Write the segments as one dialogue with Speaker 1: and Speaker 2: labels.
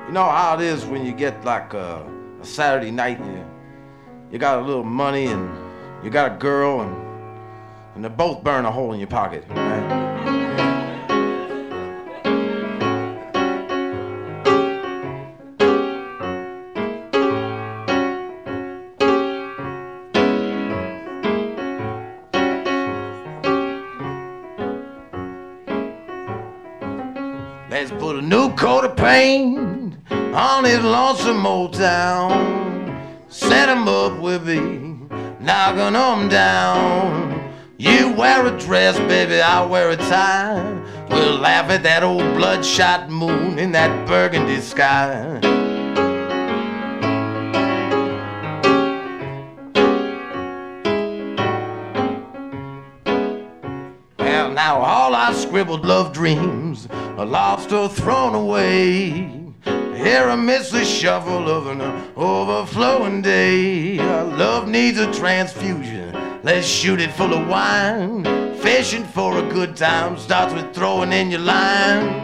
Speaker 1: You know how it is when you get like a Saturday night, you got a little money and you got a girl and they both burn a hole in your pocket, right? Let's put a new coat of paint on his lonesome old town. Set him up with me, knocking him down. You wear a dress, baby, I wear a tie. We'll laugh at that old bloodshot moon in that burgundy sky. Well, now all our scribbled love dreams are lost or thrown away. Here amidst the shuffle of an overflowing day. Our love needs a transfusion. Let's shoot it full of wine. Fishing for a good time starts with throwing in your line.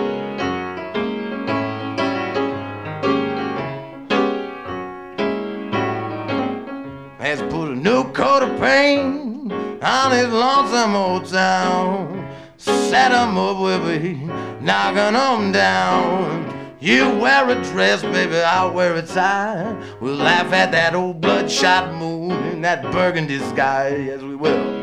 Speaker 1: Let's put a new coat of paint on his lonesome old town. Set him up with me, knocking him down. You wear a dress, baby, I'll wear a tie. We'll laugh at that old bloodshot moon in that burgundy sky, yes we will.